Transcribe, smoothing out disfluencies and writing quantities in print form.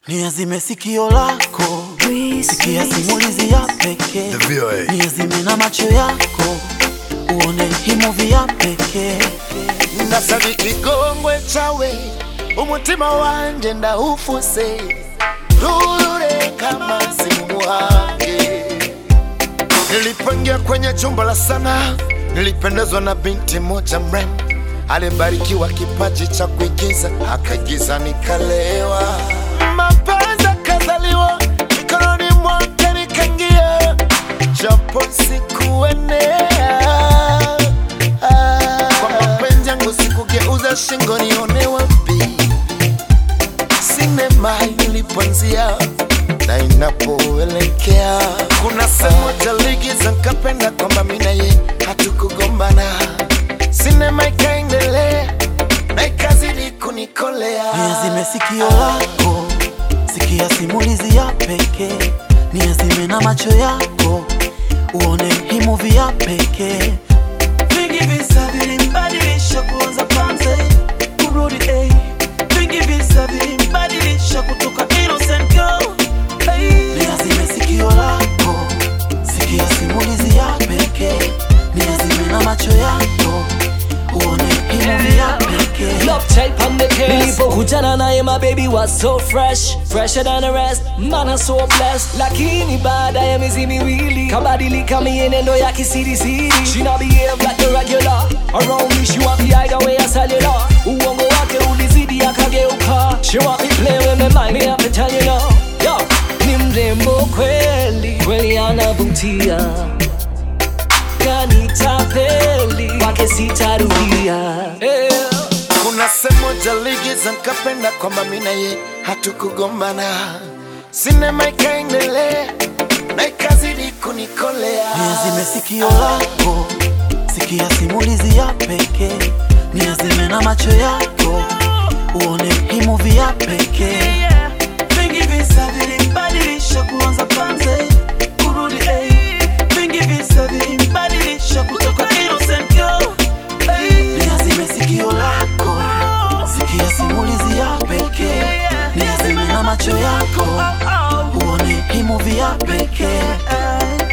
Niazime sikio lako, sikia simulizi ya pekee. Niazime na macho yako, uone hii movie ya pekee. Ndasabi kigongwe chawe, umutima wanje ndaufuse. Rure kama simu wange. Nilipoingia kwenye chumba la sanaa, nilipendezwa na binti moja mrembo. Alibarikiwa kipaji cha kuigiza, akaigiza nikalewa. Mapenzi kazaliwa, mikononi mwake nikaingia, japo sikuenea. Kwa mapenzi yangu sikugeuza shingo nione wapi. Sinema ilipoanzia na inapoelekea, kuna sehemu jaligiza nikapenda kwamba mimi na yeye hatukugombana. Sinema ikaendelea na ikazidi kunikolea. Niazime sikio lako, sikia simulizi ya pekee. Niazime na macho yako, uone hii movie ya pekee. Vingi visa vilimbadilisha kuanza panze kurudi vingi visa vilimbadilisha kutoka innocent girl. Niazime sikio lako, sikia simulizi ya pekee. Niazime na macho yako, uone hii movie ya pekee. Love type on the case. Nilipokutana naye my baby was so fresh, fresher than the rest. Man I'm so blessed. Lakini baada ya miezi miwili kabadilika mienendo ya kisiri. She not behave like the regular. Around me she want me either way a cellular. Uongo wake ulizidi akageuka. She want me play with my mind, me have to tell you now. Yo, ni mrembo kweli, kweli anavutia. Kanitapeli, wake sitarudia. Kuna sehemu jaligiza nikapenda kwamba mimi na yeye hatukugombana. Sinema ikaendelea na ikazidi kunikolea. Niazime sikio lako, sikia simulizi ya pekee. Niazime na macho yako, uone hii movie ya pekee. Vingi visa vilimbadilisha kuanza panze kurudi vingi visa vilimbadilisha kutoka innocent girl. Niazime sikio lako, sikia simulizi ya pekee. Niazime na macho yako, uone hii movie ya pekee.